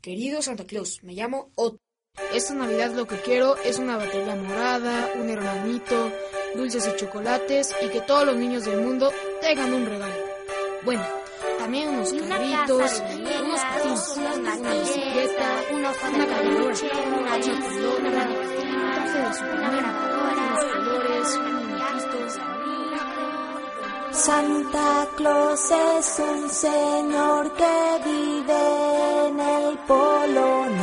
Querido Santa Claus, me llamo Otto. Esta Navidad lo que quiero es una batería morada, un hermanito, dulces y chocolates y que todos los niños del mundo tengan un regalo. Bueno, también unos carritos, unos patines, una bicicleta, una caminadora, una pelota, un traje de Superman, unos colores, muñequitos. Santa Claus es un señor que vive en el Polo Norte.